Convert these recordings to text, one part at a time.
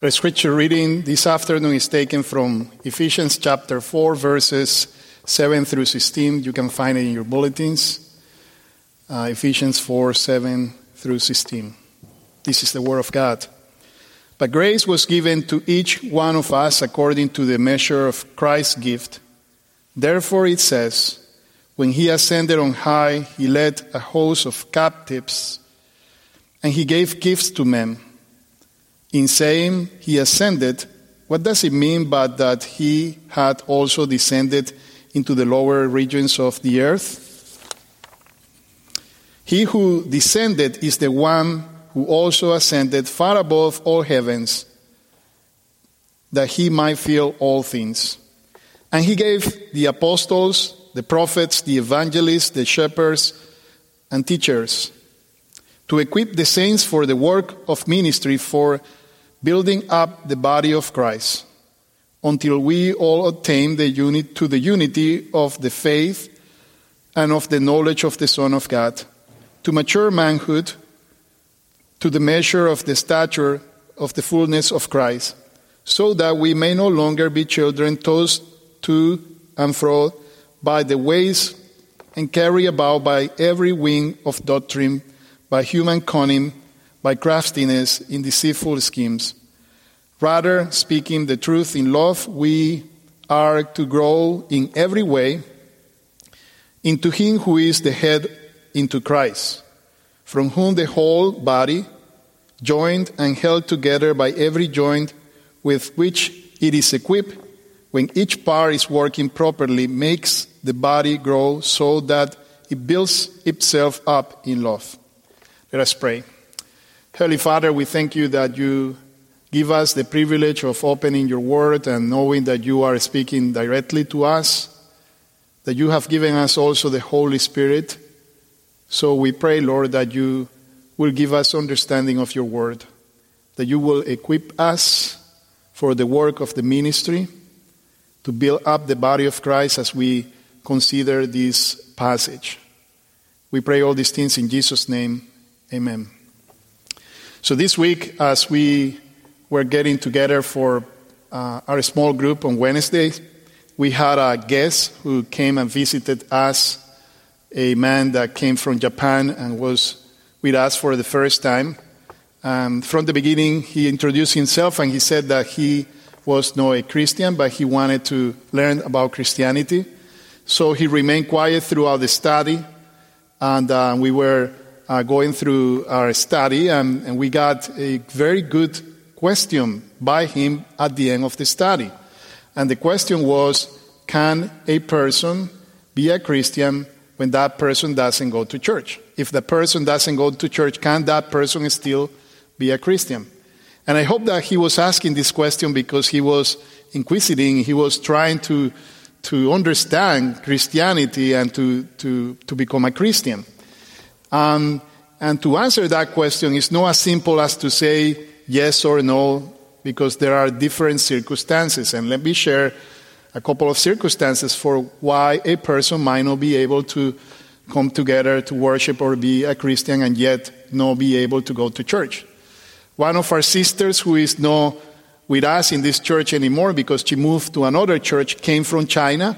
The scripture reading this afternoon is taken from Ephesians chapter 4, verses 7 through 16. You can find it in your bulletins. Ephesians 4, 7 through 16. This is the word of God. But grace was given to each one of us according to the measure of Christ's gift. Therefore it says, when he ascended on high, he led a host of captives, and he gave gifts to men. In saying he ascended, what does it mean but that he had also descended into the lower regions of the earth? He who descended is the one who also ascended far above all heavens, that he might fill all things. And he gave the apostles, the prophets, the evangelists, the shepherds, and teachers, to equip the saints for the work of ministry, for building up the body of Christ, until we all attain to the unity of the faith and of the knowledge of the Son of God, to mature manhood, to the measure of the stature of the fullness of Christ, so that we may no longer be children tossed to and fro by the waves and carried about by every wind of doctrine, by human cunning, by craftiness in deceitful schemes. Rather, speaking the truth in love, we are to grow in every way into him who is the head, into Christ, from whom the whole body, joined and held together by every joint with which it is equipped, when each part is working properly, makes the body grow so that it builds itself up in love. Let us pray. Heavenly Father, we thank you that you give us the privilege of opening your word and knowing that you are speaking directly to us, that you have given us also the Holy Spirit. So we pray, Lord, that you will give us understanding of your word, that you will equip us for the work of the ministry, to build up the body of Christ as we consider this passage. We pray all these things in Jesus' name. Amen. So this week, as we were getting together for our small group on Wednesday, we had a guest who came and visited us, a man that came from Japan and was with us for the first time. From the beginning, he introduced himself and he said that he was not a Christian, but he wanted to learn about Christianity. So he remained quiet throughout the study, and we were going through our study, and we got a very good question by him at the end of the study. And the question was, can a person be a Christian when that person doesn't go to church? If the person doesn't go to church, can that person still be a Christian? And I hope that he was asking this question because he was inquisitive, he was trying to understand Christianity and to become a Christian. And to answer that question is not as simple as to say yes or no, because there are different circumstances. And let me share a couple of circumstances for why a person might not be able to come together to worship or be a Christian and yet not be able to go to church. One of our sisters, who is not with us in this church anymore because she moved to another church, came from China.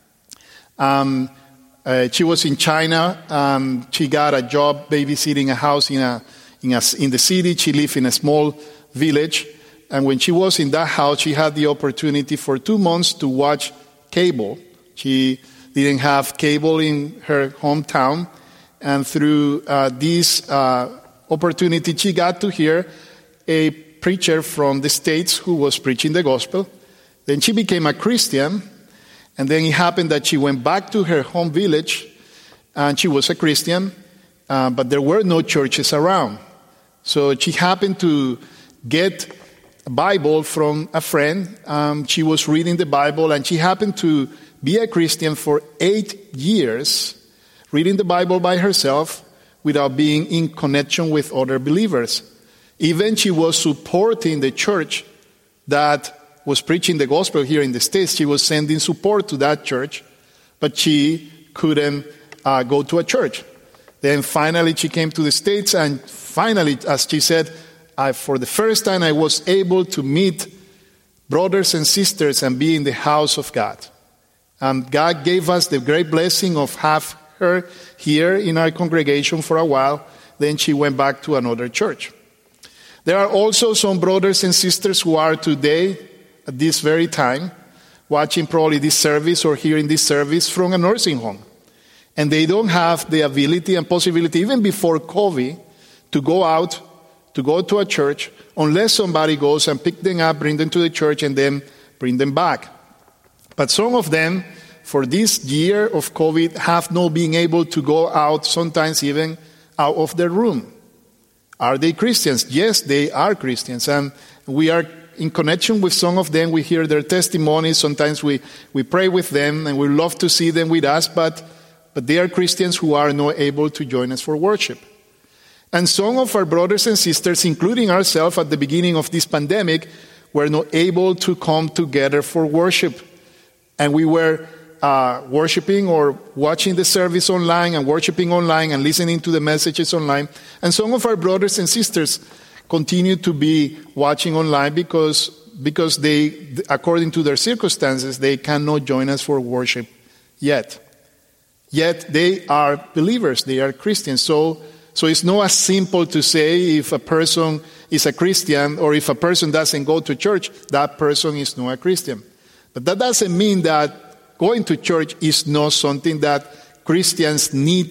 She was in China. She got a job babysitting a house in the city. She lived in a small village. And when she was in that house, she had the opportunity for 2 months to watch cable. She didn't have cable in her hometown. And through this opportunity, she got to hear a preacher from the States who was preaching the gospel. Then she became a Christian. And then it happened that she went back to her home village, and she was a Christian, but there were no churches around. So she happened to get a Bible from a friend. She was reading the Bible, and she happened to be a Christian for 8 years, reading the Bible by herself without being in connection with other believers. Even she was supporting the church that was preaching the gospel here in the States. She was sending support to that church, but she couldn't go to a church. Then finally she came to the States, and finally, as she said, for the first time, I was able to meet brothers and sisters and be in the house of God. And God gave us the great blessing of have her here in our congregation for a while. Then she went back to another church. There are also some brothers and sisters who are today, at this very time, watching probably this service or hearing this service from a nursing home. And they don't have the ability and possibility, even before COVID, to go out, to go to a church, unless somebody goes and pick them up, bring them to the church, and then bring them back. But some of them, for this year of COVID, have not been able to go out, sometimes even out of their room. Are they Christians? Yes, they are Christians. And we are in connection with some of them. We hear their testimonies. Sometimes we pray with them, and we love to see them with us, but they are Christians who are not able to join us for worship. And some of our brothers and sisters, including ourselves at the beginning of this pandemic, were not able to come together for worship. And we were worshiping or watching the service online and worshiping online and listening to the messages online. And some of our brothers and sisters continue to be watching online because they, according to their circumstances, they cannot join us for worship yet. Yet they are believers, they are Christians. So it's not as simple to say if a person is a Christian or if a person doesn't go to church, that person is not a Christian. But that doesn't mean that going to church is not something that Christians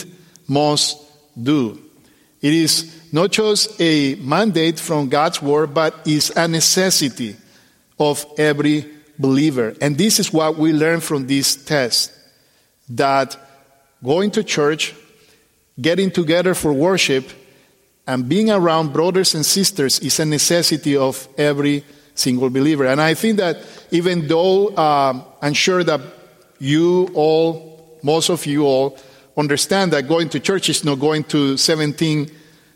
must do. It is not just a mandate from God's word, but is a necessity of every believer. And this is what we learn from this text, that going to church, getting together for worship, and being around brothers and sisters is a necessity of every single believer. And I think that even though I'm sure that most of you all, understand that going to church is not going to 17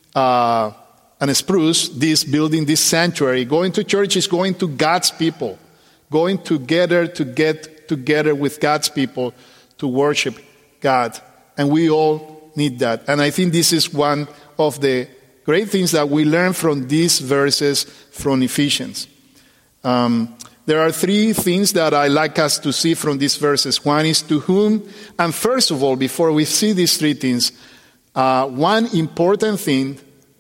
and Spruce, this building, this sanctuary. Going to church is going to God's people, going together to get together with God's people to worship God. And we all need that. And I think this is one of the great things that we learn from these verses from Ephesians. There are three things that I like us to see from these verses. One is to whom, and first of all, before we see these three things, one important thing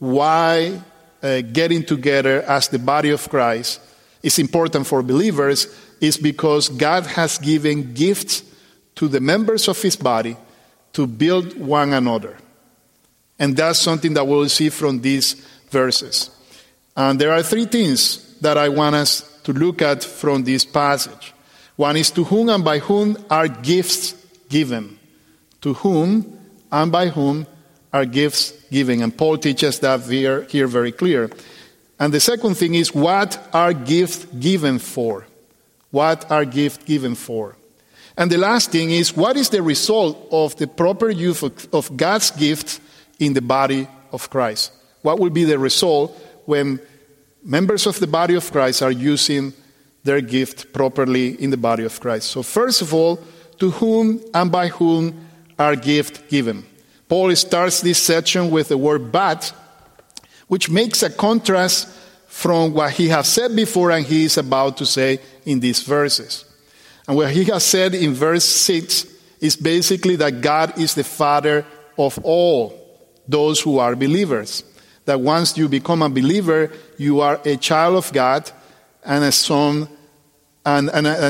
why getting together as the body of Christ is important for believers is because God has given gifts to the members of his body to build one another. And that's something that we'll see from these verses. And there are three things that I want us to look at from this passage. One is to whom and by whom are gifts given. To whom and by whom are gifts given. And Paul teaches that here very clear. And the second thing is, what are gifts given for? What are gifts given for? And the last thing is, what is the result of the proper use of God's gifts in the body of Christ? What will be the result when members of the body of Christ are using their gift properly in the body of Christ? So first of all, to whom and by whom are gifts given? Paul starts this section with the word but, which makes a contrast from what he has said before and he is about to say in these verses. And what he has said in verse 6 is basically that God is the Father of all those who are believers. That once you become a believer, you are a child of God and a son and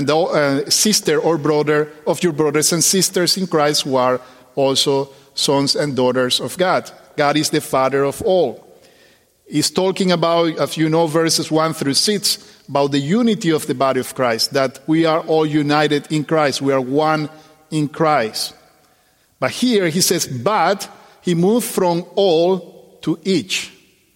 a sister or brother of your brothers and sisters in Christ who are also sons and daughters of God. God is the Father of all. He's talking about, as you know, verses 1 through 6, about the unity of the body of Christ, that we are all united in Christ. We are one in Christ. But here he says, but he moved from all to each.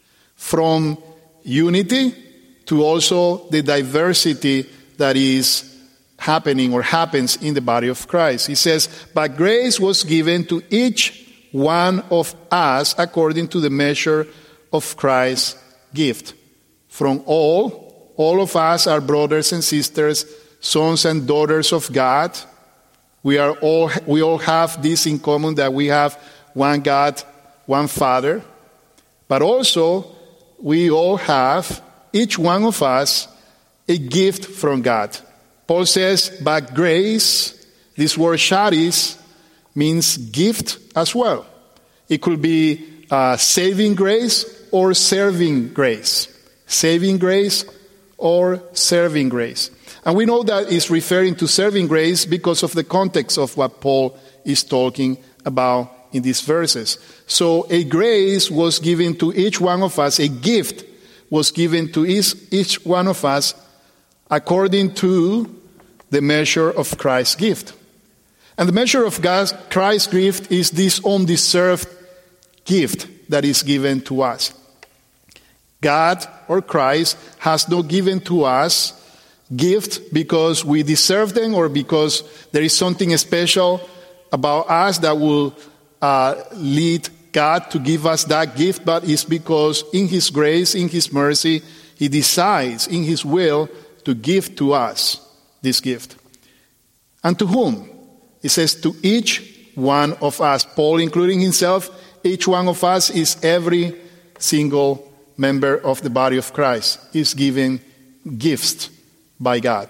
From unity to also the diversity that is happening or happens in the body of Christ. He says, but grace was given to each one of us according to the measure of Christ's gift. From all of us are brothers and sisters, sons and daughters of God. We all have this in common, that we have one God, one Father. But also, we all have, each one of us, a gift from God. Paul says, but grace, this word charis, means gift as well. It could be saving grace or serving grace. Saving grace or serving grace. And we know that it's referring to serving grace because of the context of what Paul is talking about in these verses. So a grace was given to each one of us, a gift was given to each one of us according to the measure of Christ's gift. And the measure of Christ's gift is this undeserved gift that is given to us. God or Christ has not given to us gifts because we deserve them or because there is something special about us that will lead God to give us that gift, but it's because in His grace, in His mercy, He decides in His will to give to us this gift. And to whom? It says to each one of us. Paul, including himself, each one of us is every single member of the body of Christ, is given gifts by God.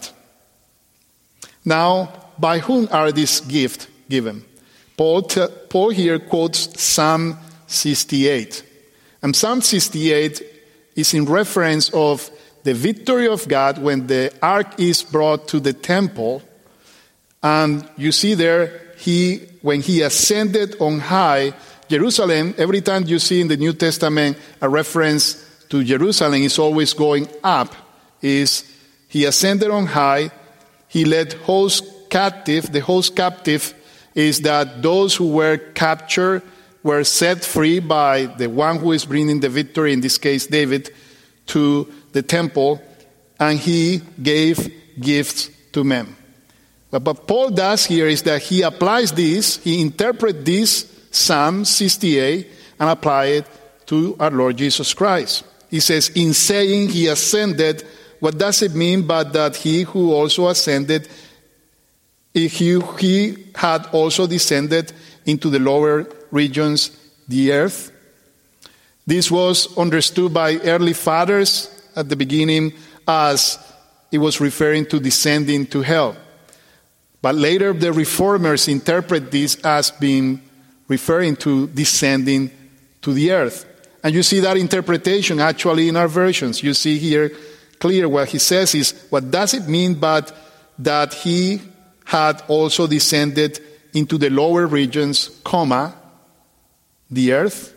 Now, by whom are these gifts given? Paul here quotes Psalm 68. And Psalm 68 is in reference of the victory of God when the ark is brought to the temple. And you see there, when he ascended on high, Jerusalem, every time you see in the New Testament a reference to Jerusalem, is always going up. Is he ascended on high, he led hosts captive. The host captive is that those who were captured were set free by the one who is bringing the victory, in this case David, to the temple, and he gave gifts to men. But what Paul does here is that he applies this, he interprets this Psalm 68 and apply it to our Lord Jesus Christ. He says, in saying he ascended, what does it mean but that he who also ascended, he had also descended into the lower regions, the earth? This was understood by early fathers at the beginning as it was referring to descending to hell. But later the reformers interpret this as being referring to descending to the earth. And you see that interpretation actually in our versions. You see here clear what he says is, what does it mean but that he had also descended into the lower regions, the earth?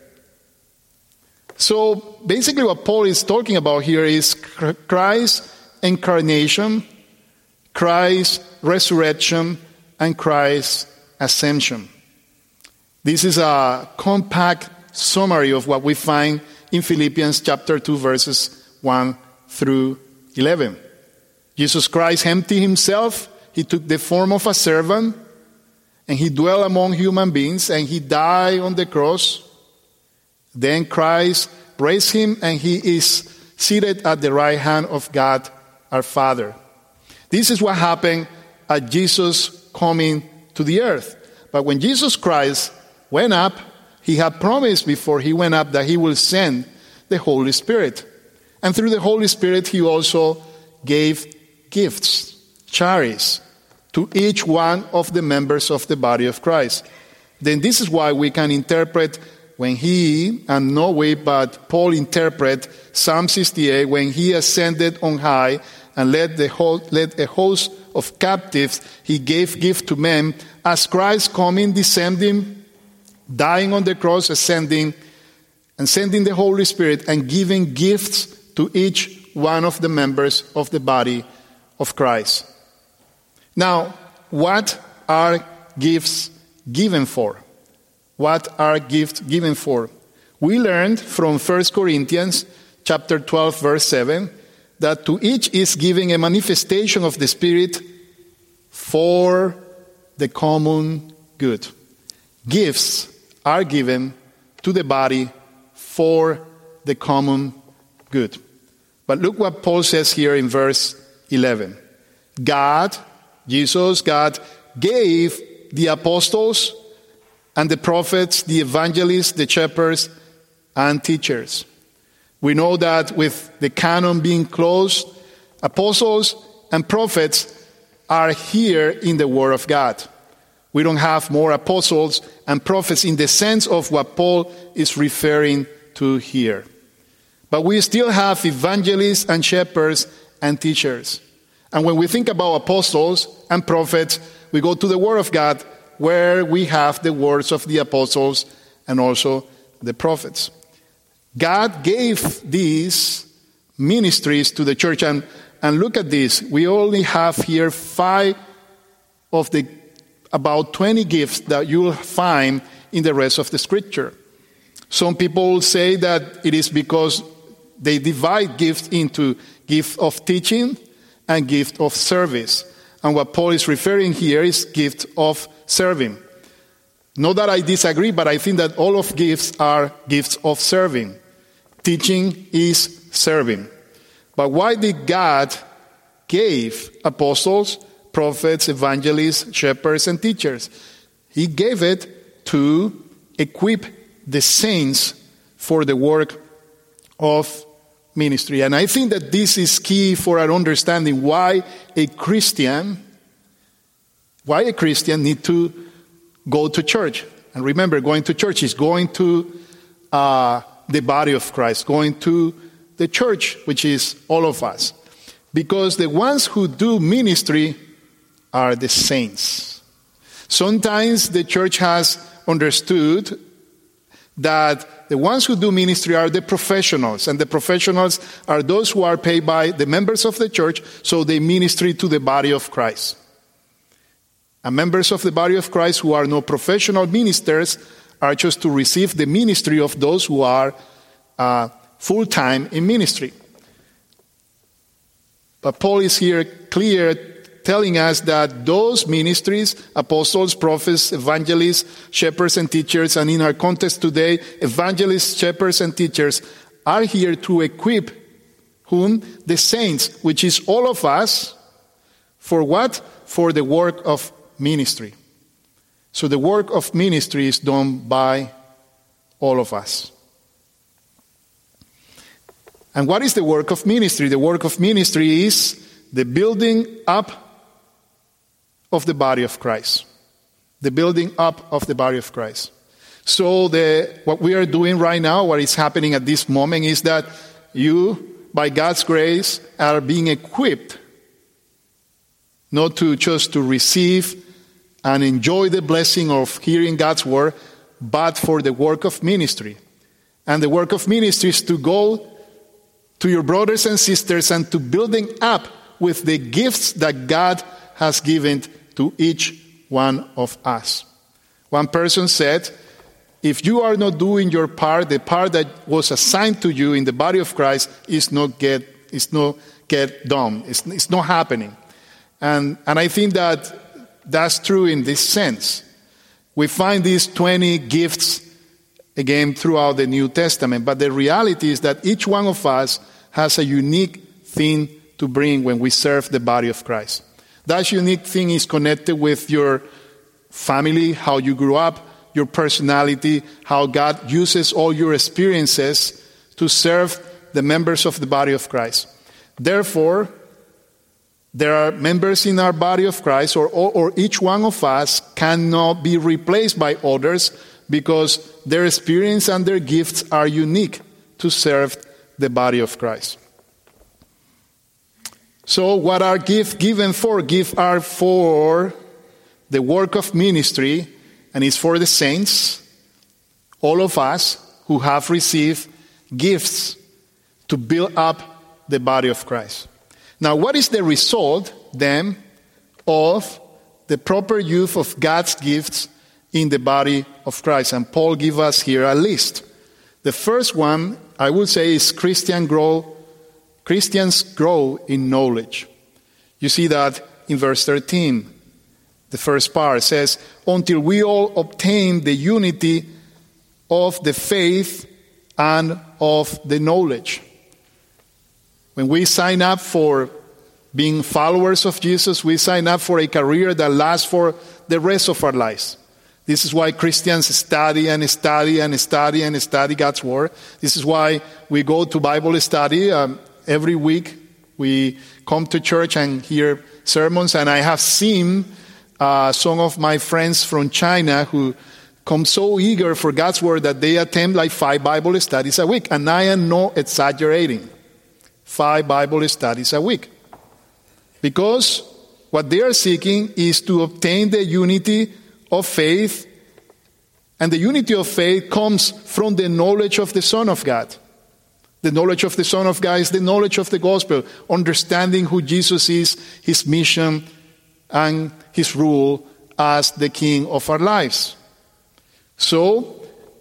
So basically what Paul is talking about here is Christ's incarnation, Christ's resurrection, and Christ's ascension. This is a compact summary of what we find in Philippians chapter 2, verses 1 through 11. Jesus Christ emptied himself. He took the form of a servant, and he dwelt among human beings, and he died on the cross. Then Christ raised him, and he is seated at the right hand of God our Father. This is what happened at Jesus coming to the earth. But when Jesus Christ went up, he had promised before he went up that he will send the Holy Spirit. And through the Holy Spirit, he also gave gifts, charis, to each one of the members of the body of Christ. Then this is why we can interpret when he, and no way but Paul interpret Psalm 68, when he ascended on high and led a host of captives, he gave gift to men, as Christ coming, descending, dying on the cross, ascending, and sending the Holy Spirit and giving gifts to each one of the members of the body of Christ. Now, what are gifts given for? What are gifts given for? We learned from 1 Corinthians chapter 12, verse 7, that to each is given a manifestation of the Spirit for the common good. Gifts are given to the body for the common good. But look what Paul says here in verse 11. God gave the apostles and the prophets, the evangelists, the shepherds, and teachers. We know that with the canon being closed, apostles and prophets are here in the Word of God. We don't have more apostles and prophets in the sense of what Paul is referring to here. But we still have evangelists and shepherds and teachers. And when we think about apostles and prophets, we go to the Word of God, where we have the words of the apostles and also the prophets. God gave these ministries to the church. And look at this. We only have here 5 of the about 20 gifts that you'll find in the rest of the scripture. Some people say that it is because they divide gifts into gift of teaching and gift of service. And what Paul is referring here is gift of serving. Not that I disagree, but I think that all of gifts are gifts of serving. Teaching is serving. But why did God give apostles, prophets, evangelists, shepherds, and teachers? He gave it to equip the saints for the work of ministry. And I think that this is key for our understanding why a Christian need to go to church. And remember, going to church is going to the body of Christ, going to the church, which is all of us. Because the ones who do ministry are the saints. Sometimes the church has understood that the ones who do ministry are the professionals, and the professionals are those who are paid by the members of the church, so they ministry to the body of Christ. And members of the body of Christ who are no professional ministers are just to receive the ministry of those who are full-time in ministry. But Paul is here clear, telling us that those ministries, apostles, prophets, evangelists, shepherds, and teachers, and in our context today, evangelists, shepherds, and teachers, are here to equip whom? The saints, which is all of us, for what? For the work of ministry. So the work of ministry is done by all of us. And what is the work of ministry? The work of ministry is the building up of the body of Christ. The building up of the body of Christ. So what we are doing right now, what is happening at this moment, is that you, by God's grace, are being equipped not to just to receive and enjoy the blessing of hearing God's word, but for the work of ministry. And the work of ministry is to go to your brothers and sisters and to building up with the gifts that God has given to each one of us. One person said, if you are not doing your part, the part that was assigned to you in the body of Christ is not get done. It's not happening. And I think that that's true in this sense. We find these 20 gifts again throughout the New Testament, but the reality is that each one of us has a unique thing to bring when we serve the body of Christ. That unique thing is connected with your family, how you grew up, your personality, how God uses all your experiences to serve the members of the body of Christ. Therefore, there are members in our body of Christ, or each one of us cannot be replaced by others because their experience and their gifts are unique to serve the body of Christ. So what are gifts given for? Gifts are for the work of ministry, and it's for the saints, all of us who have received gifts to build up the body of Christ. Now, what is the result, then, of the proper use of God's gifts in the body of Christ? And Paul gives us here a list. The first one, I would say, is Christians grow in knowledge. You see that in verse 13. The first part says, until we all obtain the unity of the faith and of the knowledge. When we sign up for being followers of Jesus, we sign up for a career that lasts for the rest of our lives. This is why Christians study and study and study and study God's Word. This is why we go to Bible study. Every week we come to church and hear sermons. And I have seen some of my friends from China who come so eager for God's Word that they attend like 5 Bible studies a week. And I am not exaggerating. 5 Bible studies a week. Because what they are seeking is to obtain the unity of faith, and the unity of faith comes from the knowledge of the Son of God. The knowledge of the Son of God is the knowledge of the gospel, understanding who Jesus is, his mission, and his rule as the King of our lives. So,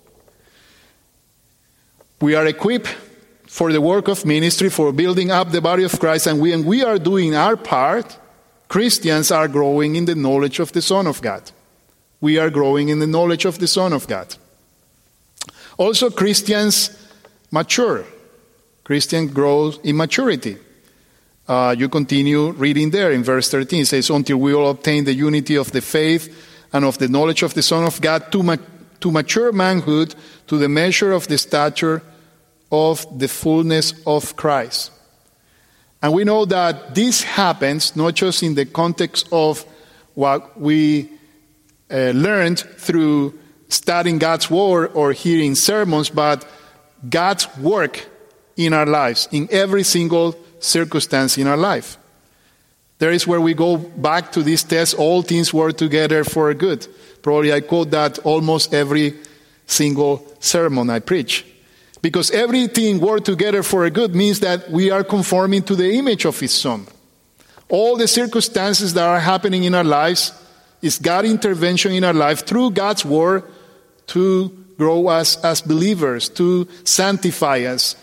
we are equipped for the work of ministry, for building up the body of Christ, and when we are doing our part, Christians are growing in the knowledge of the Son of God. We are growing in the knowledge of the Son of God. Also, Christians mature. Christian grows in maturity. You continue reading there in verse 13. It says, until we all obtain the unity of the faith and of the knowledge of the Son of God, to mature manhood, to the measure of the stature of the fullness of Christ. And we know that this happens not just in the context of what we learned through studying God's Word or hearing sermons, but God's work in our lives, in every single circumstance in our life. There is where we go back to this text, all things work together for good. Probably I quote that almost every single sermon I preach. Because everything work together for good means that we are conforming to the image of His Son. All the circumstances that are happening in our lives is God's intervention in our life through God's Word to grow us as believers, to sanctify us,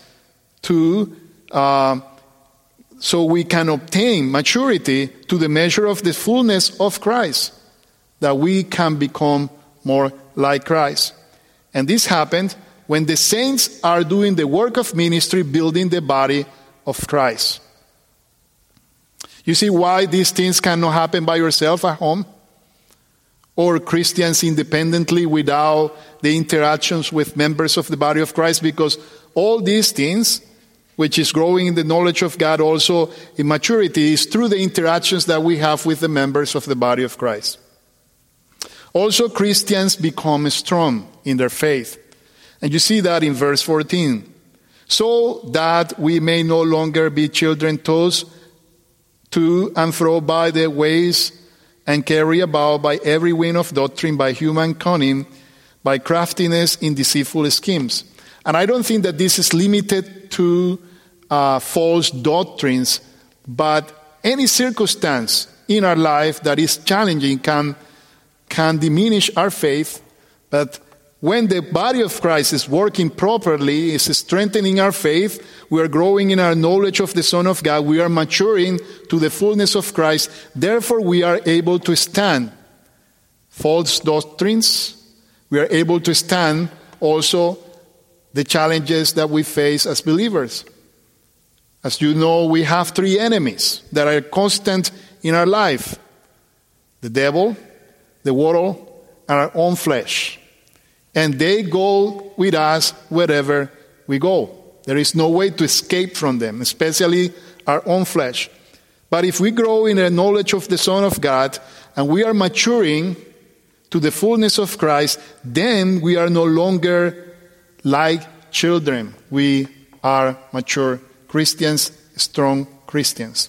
so we can obtain maturity to the measure of the fullness of Christ, that we can become more like Christ. And this happened when the saints are doing the work of ministry, building the body of Christ. You see why these things cannot happen by yourself at home? Or Christians independently without the interactions with members of the body of Christ? Because all these things, which is growing in the knowledge of God also in maturity, is through the interactions that we have with the members of the body of Christ. Also, Christians become strong in their faith. And you see that in verse 14. So that we may no longer be children tossed to and fro by the waves and carried about by every wind of doctrine, by human cunning, by craftiness in deceitful schemes. And I don't think that this is limited to false doctrines, but any circumstance in our life that is challenging can diminish our faith. But when the body of Christ is working properly, is strengthening our faith, we are growing in our knowledge of the Son of God, we are maturing to the fullness of Christ, therefore we are able to stand false doctrines, we are able to stand also the challenges that we face as believers. As you know, we have 3 enemies that are constant in our life: the devil, the world, and our own flesh. And they go with us wherever we go. There is no way to escape from them, especially our own flesh. But if we grow in the knowledge of the Son of God and we are maturing to the fullness of Christ, then we are no longer like children. We are mature Christians, strong Christians.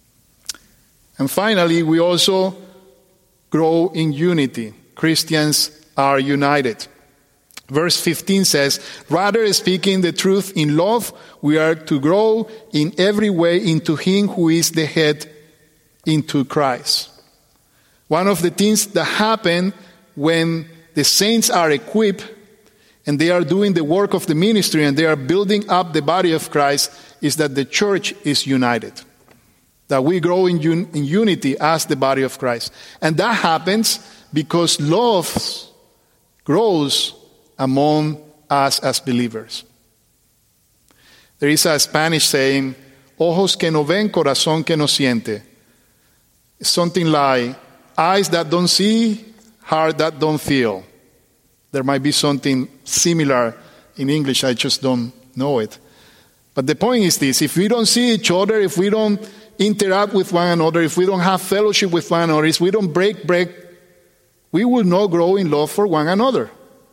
And finally, we also grow in unity. Christians are united. Verse 15 says, rather speaking the truth in love, we are to grow in every way into Him who is the head, into Christ. One of the things that happen when the saints are equipped and they are doing the work of the ministry and they are building up the body of Christ is that the church is united. That we grow in unity as the body of Christ. And that happens because love grows among us as believers. There is a Spanish saying, ojos que no ven, corazón que no siente. It's something like eyes that don't see, heart that don't feel. There might be something similar in English, I just don't know it. But the point is this: if we don't see each other, if we don't interact with one another, if we don't have fellowship with one another, if we don't break bread, we will not grow in love for one another.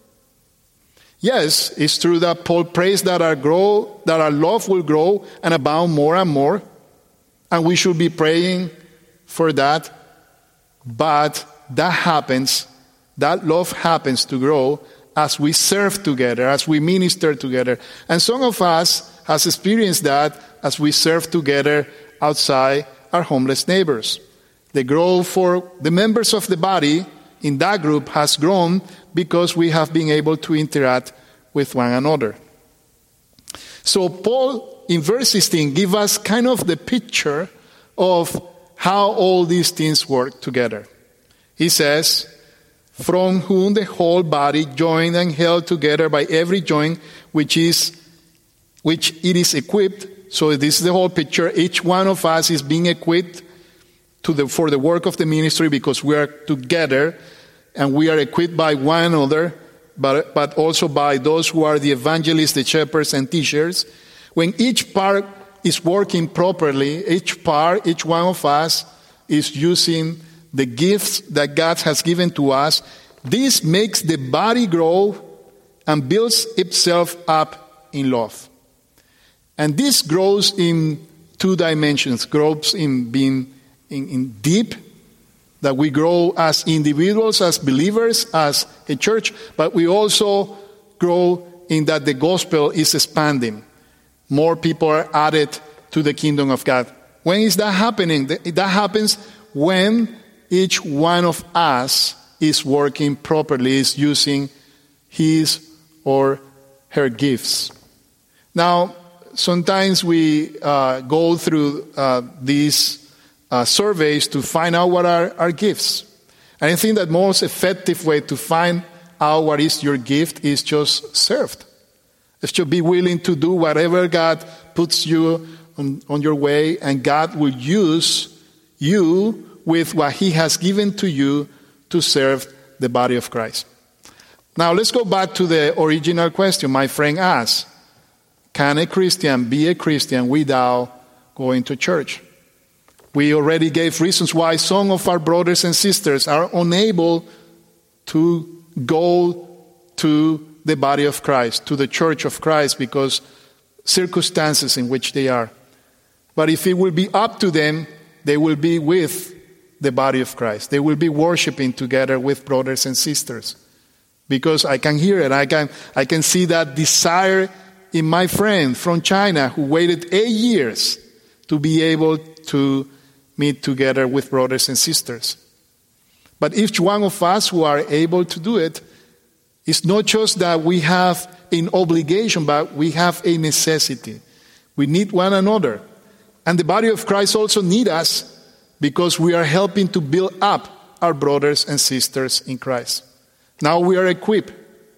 Yes, it's true that Paul prays that our love will grow and abound more and more, and we should be praying for that. But that love happens to grow as we serve together, as we minister together. And some of us has experienced that as we serve together outside our homeless neighbors. The growth for the members of the body in that group has grown because we have been able to interact with one another. So Paul, in verse 16, gives us kind of the picture of how all these things work together. He says, from whom the whole body, joined and held together by every joint which it is equipped. So this is the whole picture. Each one of us is being equipped for the work of the ministry because we are together and we are equipped by one another, but also by those who are the evangelists, the shepherds, and teachers. When each part is working properly, each one of us is using the gifts that God has given to us. This makes the body grow and builds itself up in love. And this grows in two dimensions. Grows in being in deep, that we grow as individuals, as believers, as a church, but we also grow in that the gospel is expanding. More people are added to the kingdom of God. When is that happening? That happens when each one of us is working properly, is using his or her gifts. Now, sometimes we go through these surveys to find out what are our gifts. And I think that most effective way to find out what is your gift is just serve. It's to be willing to do whatever God puts you on your way, and God will use you with what he has given to you to serve the body of Christ. Now let's go back to the original question my friend asked. Can a Christian be a Christian without going to church? We already gave reasons why some of our brothers and sisters are unable to go to the body of Christ, to the church of Christ, because circumstances in which they are. But if it will be up to them, they will be with the body of Christ. They will be worshiping together with brothers and sisters. Because I can hear it. I can see that desire in my friend from China who waited 8 years to be able to meet together with brothers and sisters. But each one of us who are able to do it, it's not just that we have an obligation, but we have a necessity. We need one another. And the body of Christ also needs us, because we are helping to build up our brothers and sisters in Christ. Now we are equipped,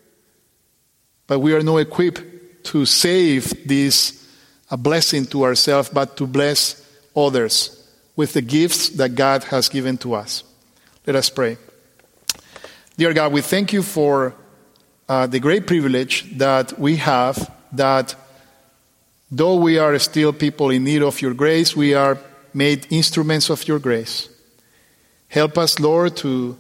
but we are not equipped to save this a blessing to ourselves, but to bless others with the gifts that God has given to us. Let us pray. Dear God, we thank you for the great privilege that we have, that though we are still people in need of your grace, we are made instruments of your grace. Help us, Lord, to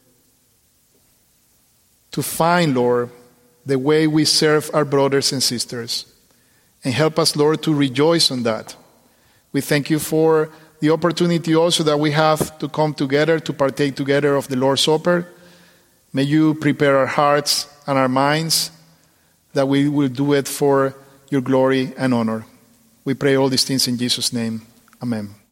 find, Lord, the way we serve our brothers and sisters. And help us, Lord, to rejoice on that. We thank you for the opportunity also that we have to come together, to partake together of the Lord's Supper. May you prepare our hearts and our minds that we will do it for your glory and honor. We pray all these things in Jesus' name. Amen.